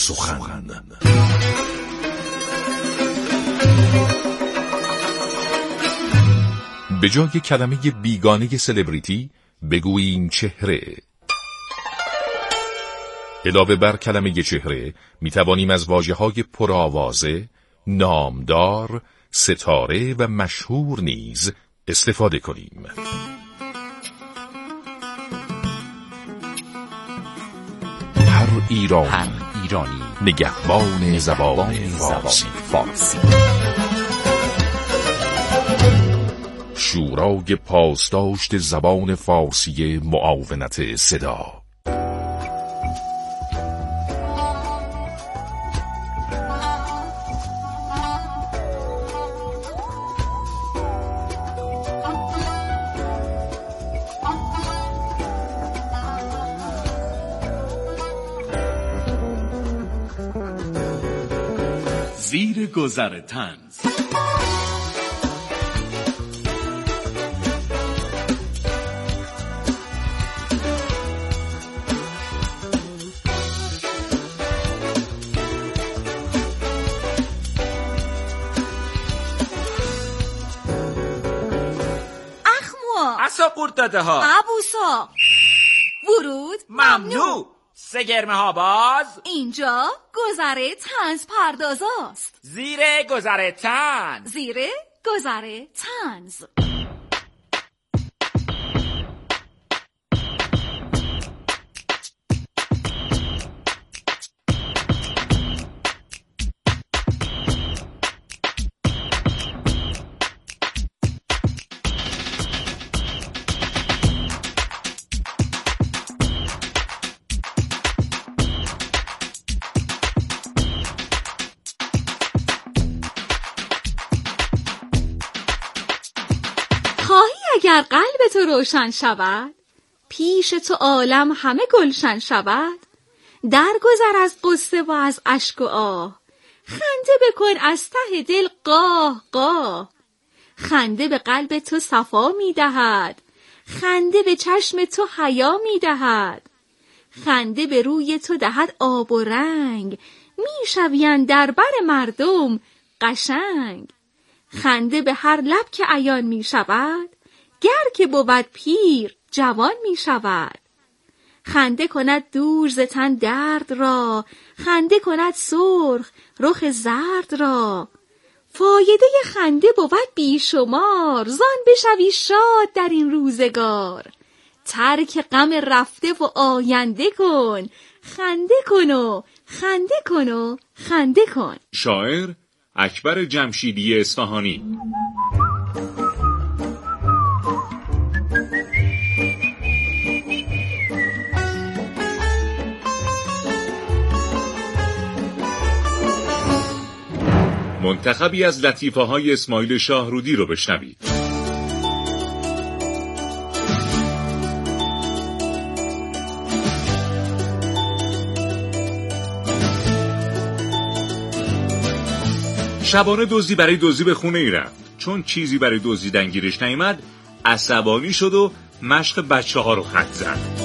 سخن. به جای کلمه بیگانه سلبریتی بگوییم چهره. علاوه بر کلمه چهره می توانیم از واژه‌های پرآوازه، نامدار، ستاره و مشهور نیز استفاده کنیم. هر ایرانی نگهبان زبان فارسی. شورای پاسداشت زبان فارسی معاونت صدا. زیر گذر طنز. عصا قورت داده ها. ابوسا. ورود ممنوع. سگرمه ها باز. اینجا گذر طنز پردازاست. زیر گذر طنز. زیر گذر طنز. اگر قلب تو روشن شود، پیش تو عالم همه گلشن شود. درگذر از قصه و از اشک و آه، خنده بکن از ته دل قاه قاه. خنده به قلب تو صفا می دهد، خنده به چشم تو حیا می دهد. خنده به روی تو دهد آب و رنگ، می شوی در بر مردم قشنگ. خنده به هر لب که عیان می شود، گر که بود پیر جوان می شود. خنده کند دور ز تن درد را، خنده کند سرخ رخ زرد را. فایده خنده بود بیشمار، زان بشوی شاد در این روزگار. ترک غم رفته و آینده کن، خنده کن و خنده کن و خنده کن. شاعر اکبر جمشیدی اصفهانی. منتخبی از لطیفه های اسماعیل شاهرودی رو بشنوید. شبانه دزدی برای دزدی به خونه ای رفت. چون چیزی برای دزدیدن گیرش نیامد، عصبانی شد و مشق بچه ها رو خط زد.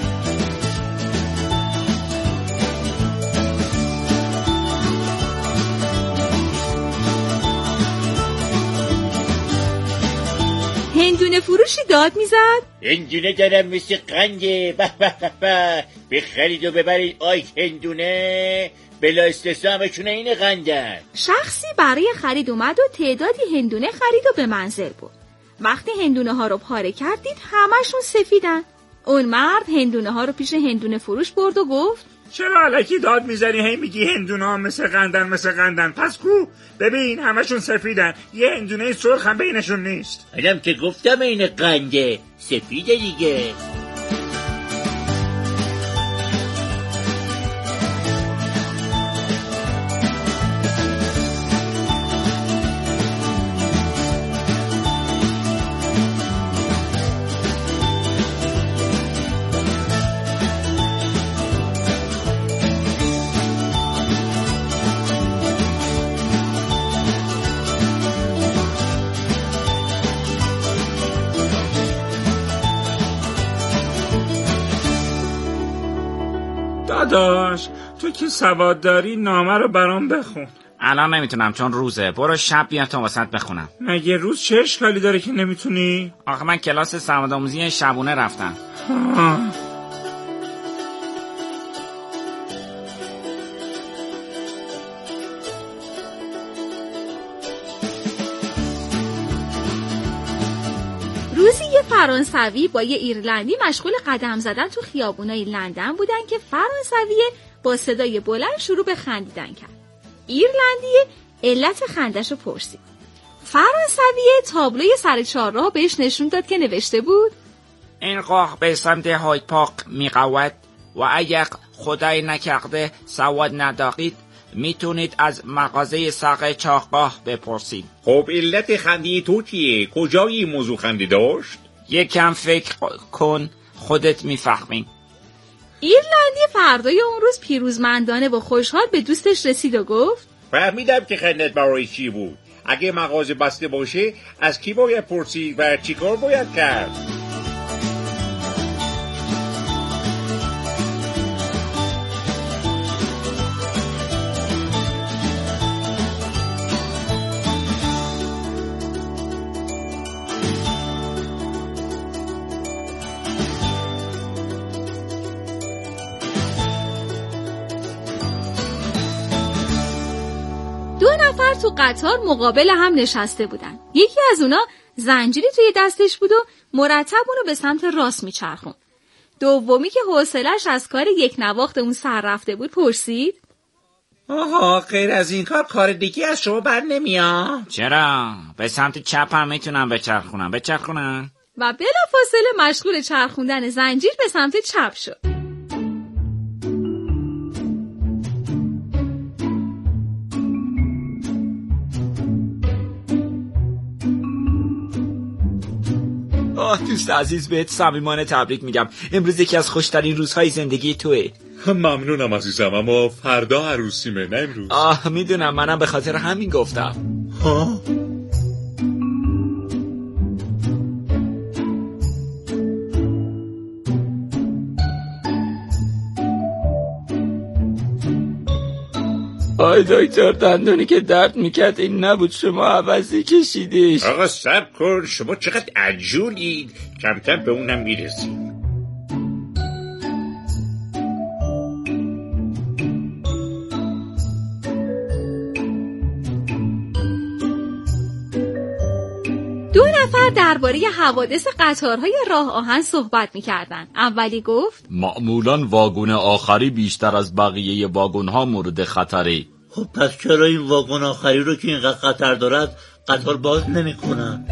هندونه فروشی داد میزد. هندونه دارم مثل قنده، به به به به، بخرید و ببرید. آی هندونه بلا استثنا همشون این قندن. شخصی برای خرید اومد و تعدادی هندونه خرید و به منزل برد. وقتی هندونه ها رو پاره کردید همشون سفیدن. اون مرد هندونه ها رو پیش هندونه فروش برد و گفت چرا الکی داد میزنی؟ هی میگی هندونه ها مثل قندن. پس کو؟ ببین همشون سفیدن، یه هندونه سرخ هم بینشون نیست. الان که گفتم این قنده سفیده دیگه. داداش تو که سواد داری نامه رو برام بخون. الان نمیتونم چون روزه. برو شب بیا تا واسط بخونم. مگه روز چه اشکالی داره که نمیتونی؟ آخه من کلاس سوادآموزی شبونه رفتم. روزی یه فرانسوی با یه ایرلندی مشغول قدم زدن تو خیابونای لندن بودن که فرانسویه با صدای بلند شروع به خندیدن کرد. ایرلندیه علت خندشو پرسید. فرانسویه تابلوی سر چهارراه بهش نشون داد که نوشته بود این راه به سمت هاید پارک میقود و اگر خدای نکرده سواد ندارید میتونید از مغازه سر چهارراه بپرسید. خب علت خندی تو چیه؟ کجای این موضوع خندی داشت؟ یکم فکر کن خودت میفهمی. ایرلندی فردای اون روز پیروزمندانه و خوشحال به دوستش رسید و گفت فهمیدم که خندت برای چی بود. اگه مغازه بسته باشه از کی باید پرسید و چی کار باید کرد؟ تو قطار مقابل هم نشسته بودن. یکی از اونا زنجیری توی دستش بود و مرتب اونو به سمت راست میچرخون. دومی که حوصله‌اش از کار یک نواخت اون سر رفته بود پرسید آها غیر از این کار دیگه از شما بر نمیاد؟ چرا؟ به سمت چپ هم میتونم بچرخونن و بلافاصله مشغول چرخوندن زنجیر به سمت چپ شد. دوست عزیز بهت صمیمانه تبریک میگم. امروز یکی از خوشترین روزهای زندگی توئه. ممنونم عزیزم، اما فردا عروسیمه نه امروز. میدونم، منم به خاطر همین گفتم. آی دکتر دندونی که درد میکرد این نبود، شما عوضی کشیدیش. آقا صبر کن، شما چقدر عجولید، کم کم به اونم میرسید. دو نفر درباره حوادث قطارهای راه آهن صحبت میکردن. اولی گفت معمولاً واگن آخری بیشتر از بقیه واگن‌ها مورد خطره. خب پس چرا این واگن آخری رو که اینقدر خطر دارد قطار باز نمی‌کنن؟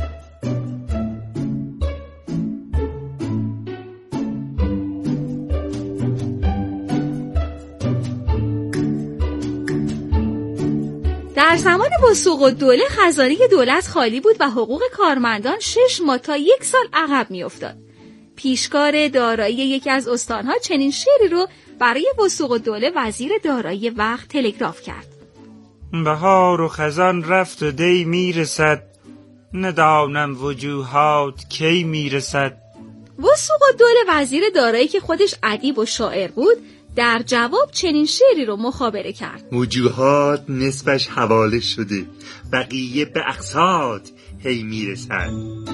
در زمان وثوق الدوله خزانه دولت خالی بود و حقوق کارمندان 6 ماه تا 1 سال عقب میافتاد. پیشکار دارایی یکی از استانها چنین شعری رو برای وثوق الدوله وزیر دارایی وقت تلگراف کرد. بهار و خزان رفت و دی میرسد، ندانم وجوهات کی میرسد. وثوق الدوله وزیر دارایی که خودش ادیب و شاعر بود در جواب چنین شعری رو مخابره کرد. وجوهات نصفش حواله شده، بقیه به اقصات هی میرسد.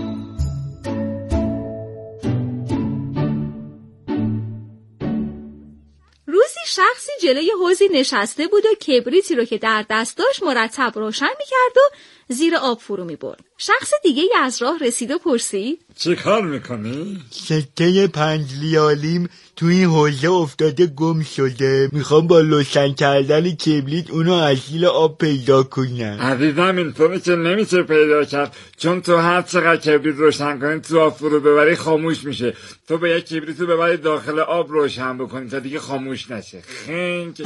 روزی شخصی جلوی حوضی نشسته بود و کبریتی رو که در دست داشت مرتب روشن میکرد و زیر آب فرو میبرد. شخص دیگه از راه رسید و پرسید چه کار میکنی؟ سکه 5 لیالیم تو این حوضه افتاده گم شده، میخوام با روشن کردن کبریت اونو از زیر آب پیدا کنم. عزیزم اینطوری که نمیشه پیدا کرد، چون تو هر چقدر کبریت روشن کنی تو آب فرو ببری خاموش میشه. تو باید کبریت رو ببری داخل آب روشن بکنی تا دیگه خاموش نشه. خنگ.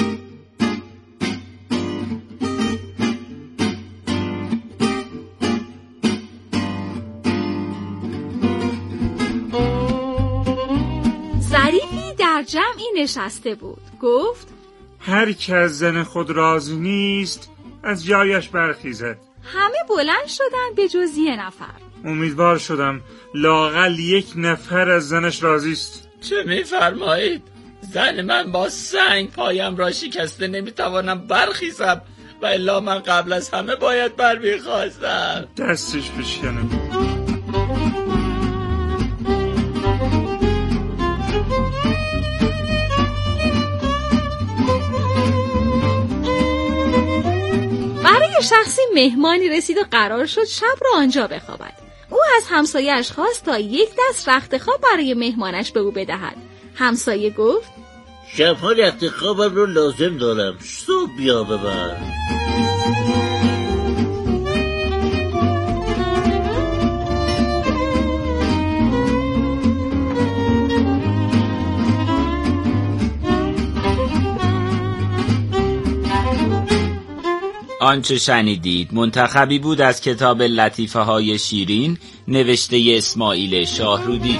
ظریفی در جمعی نشسته بود. گفت هر که از زن خود راضی نیست از جایش برخیزد. همه بلند شدن به جز یه نفر. امیدوار شدم لااقل 1 نفر از زنش راضی است. چه میفرمایید؟ زن من با سنگ پایم را شکسته، نمیتوانم برخیزم و الا من قبل از همه باید برمیخواستم. دستش بشکنم. برای شخصی مهمانی رسید و قرار شد شب را آنجا بخوابد. او از همسایه‌اش خواست تا یک دست رخت خواب برای مهمانش به او بدهد. همسایه گفت شبها رخت خوابم رو لازم دارم، صبح بیا ببر. آنچه شنیدید منتخبی بود از کتاب لطیفه های شیرین نوشته اسماعیل شاهرودی.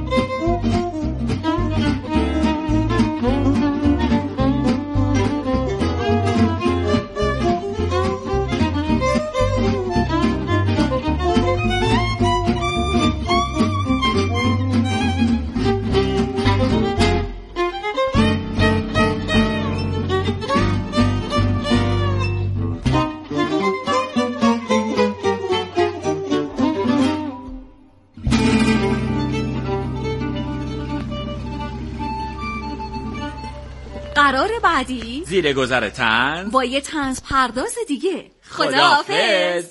قرار بعدی زیر گذر طنز با یه طنز پرداز دیگه. خداحافظ.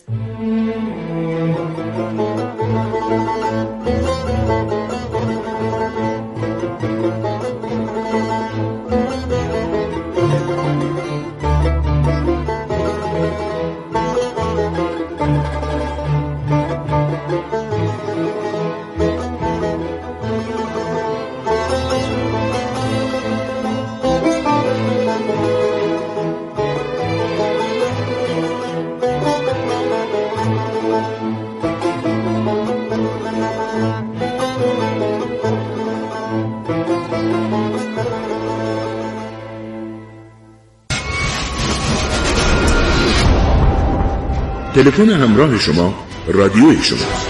تلفن همراه شما رادیوی شماست.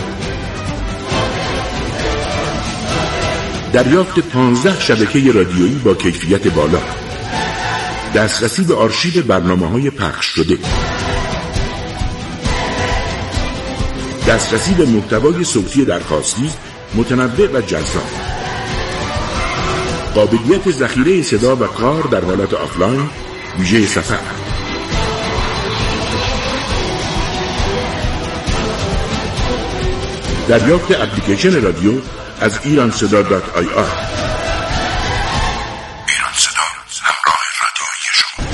دریافت 15 شبکه رادیویی با کیفیت بالا، دسترسی به آرشیو برنامه‌های پخش شده، دسترسی به محتوای صوتی درخواستی متنوع و جذاب، قابلیت ذخیره صدا و کار در حالت آفلاین ویژه سفر، دریافت اپلیکیشن رادیو از ایرانصدا.ir. ایرانصدا، همراه رادیویی شما.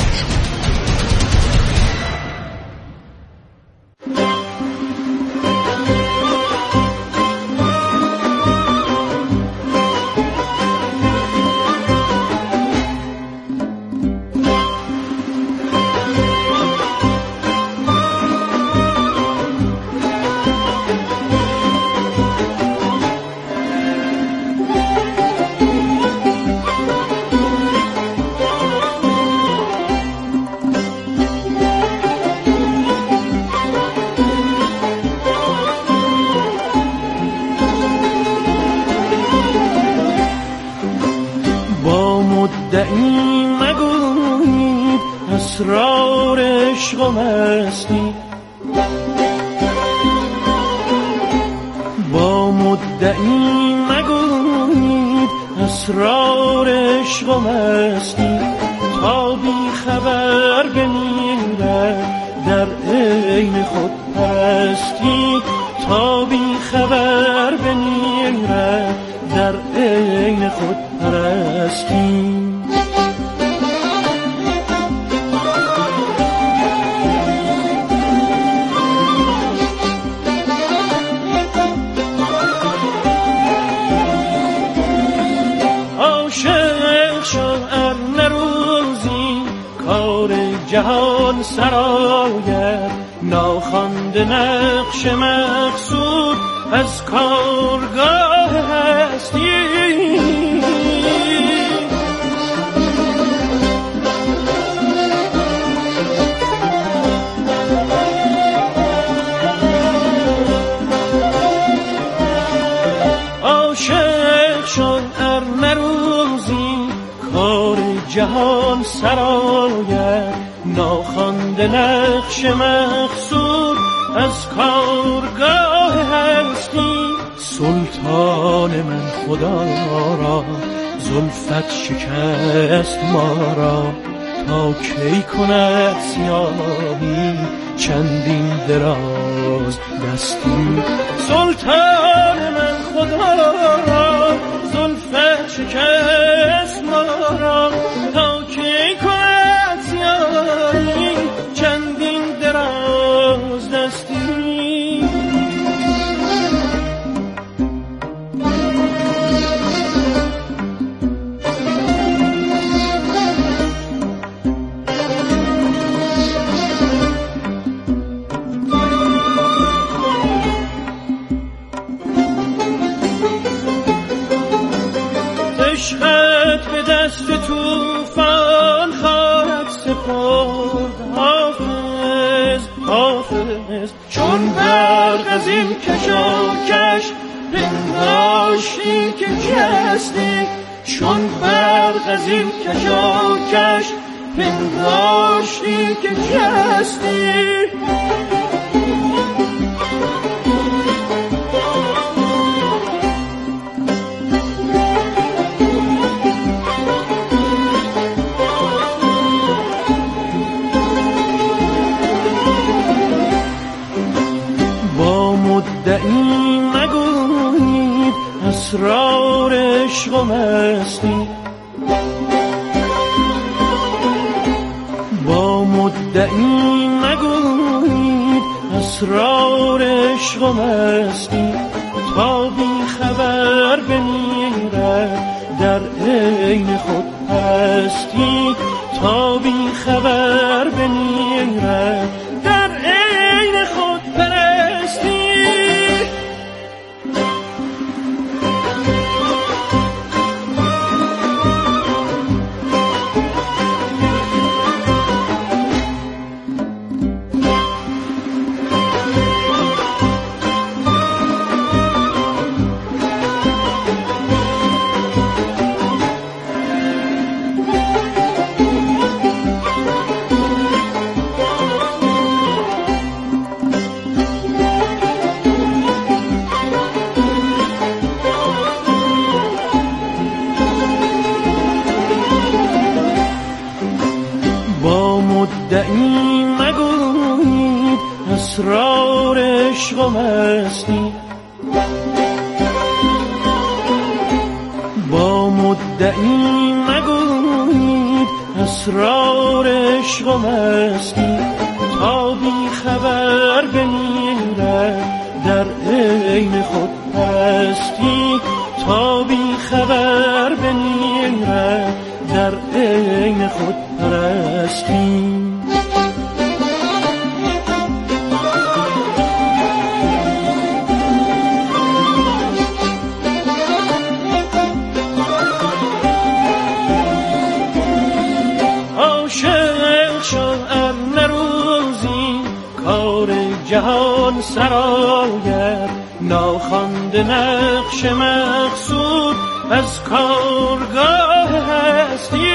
مدعی مگویید اسرار عشق و مستی، با مدعی مگویید اسرار عشق و مستی، تا بی خبر بمیرد در عین خود پرستی، تا بی خبر بمیرد در عین خود پرستی. عاشق شو ار نروزی کار جهان سرآید، ناخوانده نقش مقصود از کارگاه هستی. عاشق شو ار نروزی جهان سرآید، ناخوانده نقش مقصود از کارگاه هستی. سلطان من خدا را زلفت شکست ما را، تا کی کند سیاهی چندین دراز دستی. سلطان من خدا را زلفت شکست ما را، تا کی کند سیاهی چندین دراز دستی. عشقت به دست توفان خواهد سپرد. حافظ حافظ چون برق از این کشاکش پنداشتی که کستی. چون برق از این کشاکش پنداشتی که کستی. مدعی مگویید اسرار عشق و مستی. با مدعی مگویید اسرار عشق و مستی. تا بی خبر بمیرد در عین خود پستی. تا بی خبر بمیرد در عین خود پرستی. مدعی مگویید اسرار عشق و مستی. با مدعی مگویید اسرار عشق و مستی. تا بی خبر بمیرد در عین خود پستی. تا بی خبر بمیرد در عین خود پرستی. عاشق شو ار نروزی کار جهان سرآید، ناخوانده نقش مقصود از کارگاه هستی.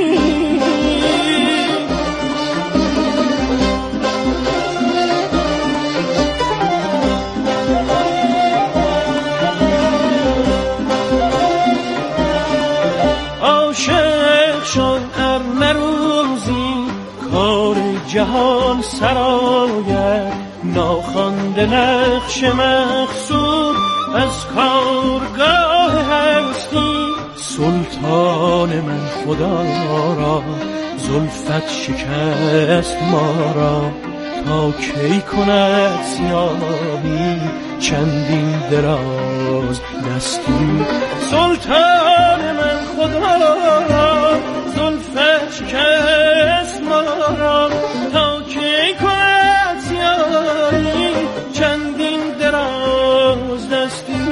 عاشق شو ار نروزی کار جهان سرآید، ناخوانده نقش مقصود از کارگاه هستی. سلطان من خدا را زلفت شکست ما را، تا کی کند سیاهی چندین دراز دستی. سلطان من خدا را زلفت شکست ما را، تا کی کند سیاهی چندین دراز دستی.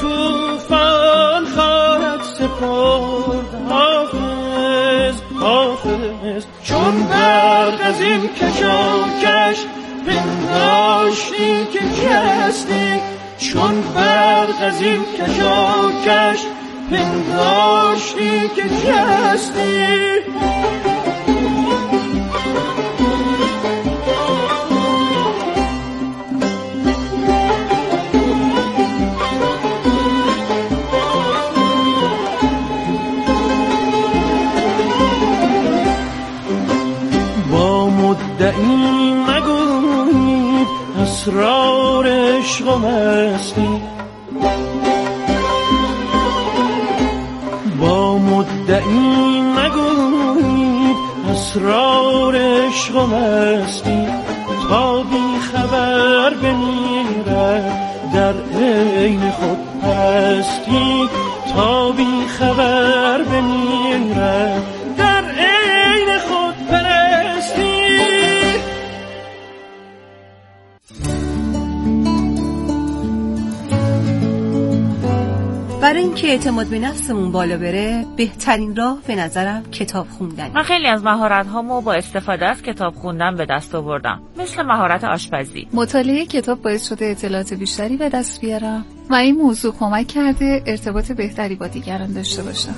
طوفان خواهد سپرد. حافظ حافظ چون برق از این کشاکش پنداشتی که کستی، چون برق از این کشاکش پنداشتی که کستی. با مدعی مگویید اسرار عشق و مستی، با مدعی مگویید اسرار عشق و مستی. تا بی خبر بمیرد در عین خود پستی، تا بی خبر بمیرد در عین خود پرستی. برای اینکه اعتماد به نفسمون بالا بره بهترین راه به نظرم کتاب خوندن. من خیلی از مهارت‌هامو با استفاده از کتاب خوندن به دست آوردم، مثل مهارت آشپزی. مطالعه کتاب باعث شده اطلاعات بیشتری به دست بیارم و این موضوع کمک کرده ارتباط بهتری با دیگران داشته باشم.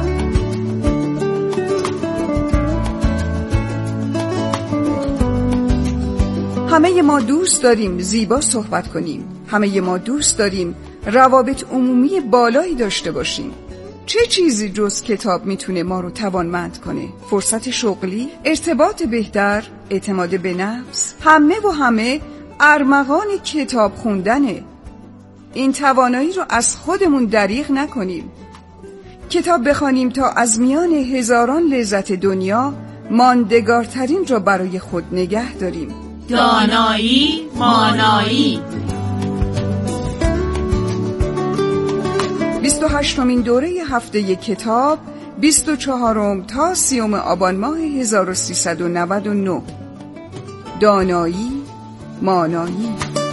همه ما دوست داریم زیبا صحبت کنیم. همه ما دوست داریم روابط عمومی بالایی داشته باشیم. چه چیزی جز کتاب میتونه ما رو توانمند کنه؟ فرصت شغلی، ارتباط بهتر، اعتماد به نفس، همه ارمغان کتاب خوندنه. این توانایی رو از خودمون دریغ نکنیم. کتاب بخوانیم تا از میان هزاران لذت دنیا ماندگارترین رو برای خود نگه داریم. دانایی مانایی. 28مین دوره هفته کتاب 24 تا 30 آبان ماه 1399. دانایی مانایی.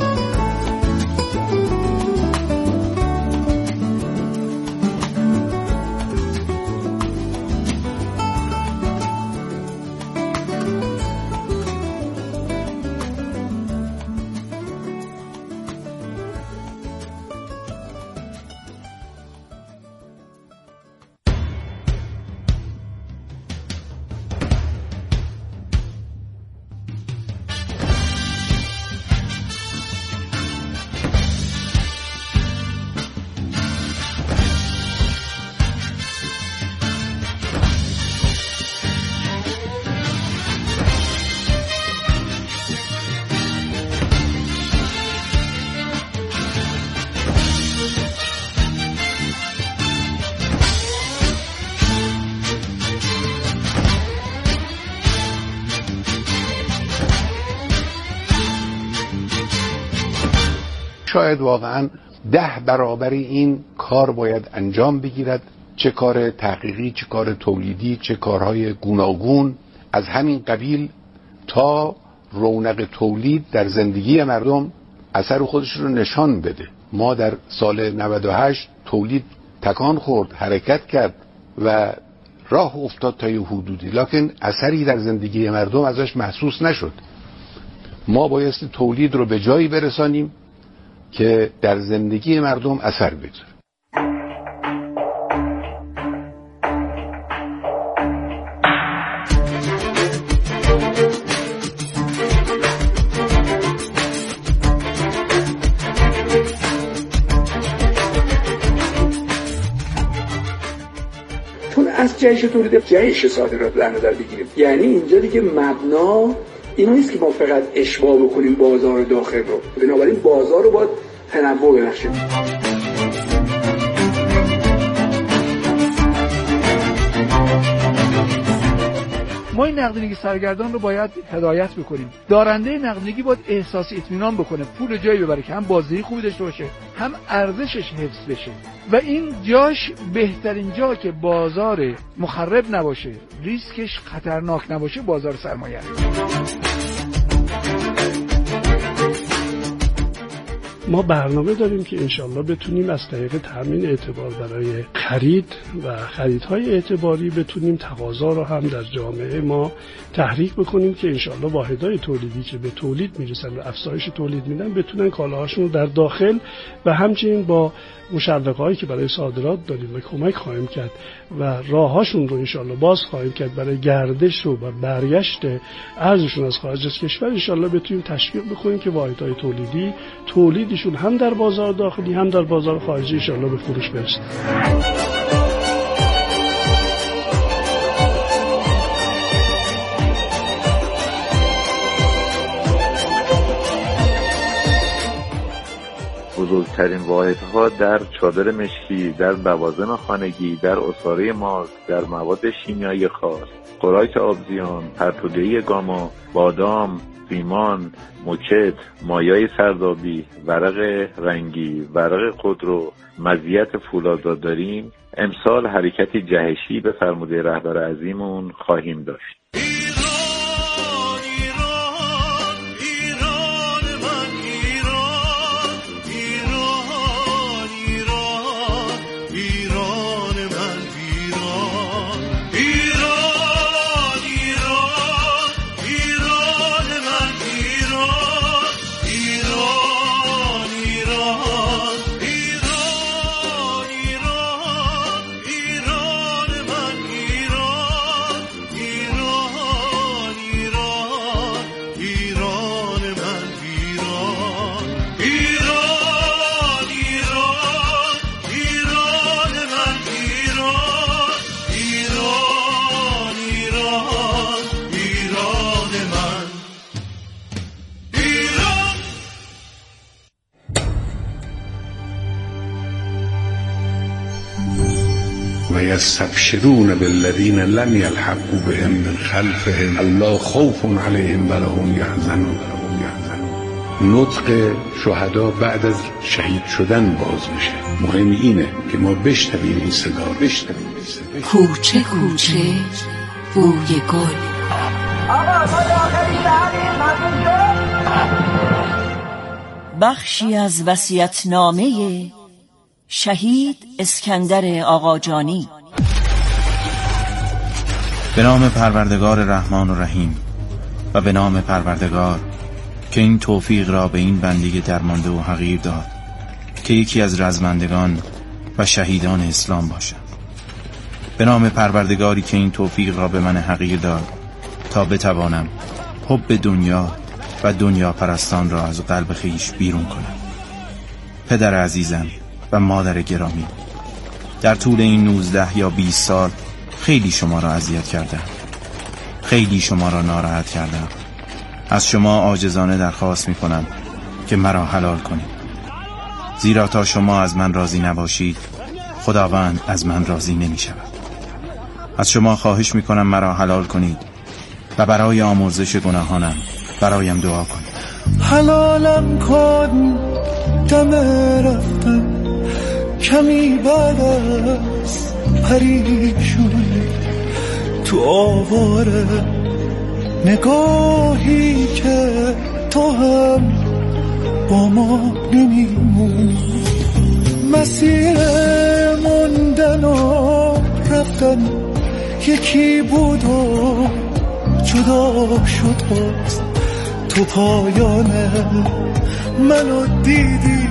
شاید واقعا 10 برابر این کار باید انجام بگیرد، چه کار تحقیقی، چه کار تولیدی، چه کارهای گوناگون از همین قبیل، تا رونق تولید در زندگی مردم اثر خودش رو نشان بده. ما در سال 98 تولید تکان خورد، حرکت کرد و راه افتاد تا یه حدودی، لکن اثری در زندگی مردم ازش محسوس نشد. ما بایستی تولید رو به جایی برسانیم که در زندگی مردم اثر بگذاره. چون از جهش تولید جهش صادرات در نظر بگیریم، یعنی اینجا دیگه مبنا این نیست که ما فقط اشباع بکنیم بازار داخل رو، بنابراین بازار رو باید تنوع ببخشیم. ما این نقدینگی سرگردان رو باید هدایت بکنیم. دارنده نقدینگی باید احساس اطمینان بکنه، پول جایی ببره که هم بازدهی خوبی داشته باشه، هم ارزشش حفظ بشه و این جاش بهترین جا که بازار مخرب نباشه، ریسکش خطرناک نباشه، بازار سرمایه است. ما برنامه داریم که انشالله بتونیم از طریق تامین اعتبار برای خرید و خریدهای اعتباری بتونیم تقاضا رو هم در جامعه ما تحریک بکنیم که انشالله واحدهای تولیدی که به تولید میرسن و افزایش تولید میدن بتونن کالاهاشون رو در داخل و همچنین با مشوقهایی که برای صادرات داریم و کمک خواهیم کرد و راههاشون رو انشالله باز خواهیم کرد برای گردش و برگشت ارزششون از خارج از کشور انشالله بتونیم تشویق بکنیم که واحدهای تولیدی تولیدشون هم در بازار داخلی هم در بازار خارجی انشالله به فروش برسه. بزرگترین واحدها در چادر مشکی، در لوازم خانگی، در عصاره ماست، در مواد شیمیایی خاص، خوراک آبزیان، پرتوگهی گاما، بادام، ریمان، موکت، مایع سردابی، ورق رنگی، ورق خودرو، مزیت فولادزاد داریم. امسال حرکتی جهشی به فرموده رهبر عظیمون خواهیم داشت. يستبشرون بالذين لم يلحقوا بهم من خلفهم الله خوف عليهم ولا هم يحزنون. نطق شهدا بعد از شهید شدن باز میشه. مهم اینه که ما بشنویم این صدا، کوچه کوچه بوی گل. بخشی از وصیت‌نامه شهید اسکندر آقاجانی. به نام پروردگار رحمان و رحیم و به نام پروردگار که این توفیق را به این بنده درمانده و حقیر داد که یکی از رزمندگان و شهیدان اسلام باشد. به نام پروردگاری که این توفیق را به من حقیر داد تا بتوانم حب دنیا و دنیا پرستان را از قلب خویش بیرون کنم. پدر عزیزم و مادر گرامی، در طول این 19 یا 20 سال خیلی شما را اذیت کردم، خیلی شما را ناراحت کردم. از شما عاجزانه درخواست می کنم که مرا حلال کنید، زیرا تا شما از من راضی نباشید خداوند از من راضی نمی شود. از شما خواهش می کنم مرا حلال کنید و برای آمرزش گناهانم برایم دعا کنید. حلالم کن دم رفتم کمی بعد از پریشونی تو آواره نگاهی که تو هم با ما نمیمونی. مسیر موندن و رفتن یکی بود و جدا شد باز تو پایانه منو دیدی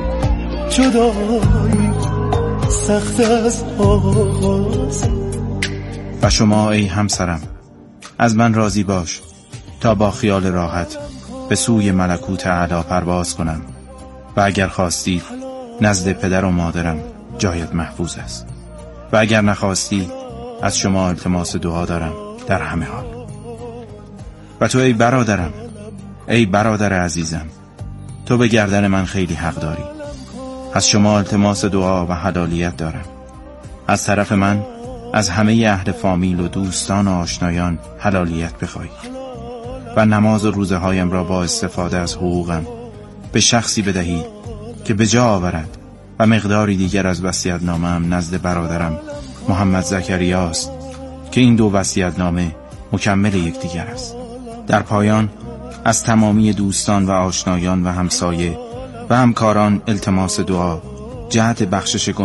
جدایی سخت از آغاز. و شما ای همسرم از من راضی باش تا با خیال راحت به سوی ملکوت اعلی پرواز کنم و اگر خواستی نزد پدر و مادرم جایت محفوظ است و اگر نخواستی از شما التماس دعا دارم در همه حال. و تو ای برادرم، ای برادر عزیزم، تو به گردن من خیلی حق داری. از شما التماس دعا و حلالیت دارم. از طرف من از همه اهل فامیل و دوستان و آشنایان حلالیت بخواهی و نماز و روزه هایم را با استفاده از حقوقم به شخصی بدهی که به جا آورد و مقداری دیگر از وصیت‌نامه‌ام نزد برادرم محمد زکریاست که این دو وصیت‌نامه مکمل یکدیگر است. در پایان از تمامی دوستان و آشنایان و همسایه و همکاران التماس دعا جهت بخشش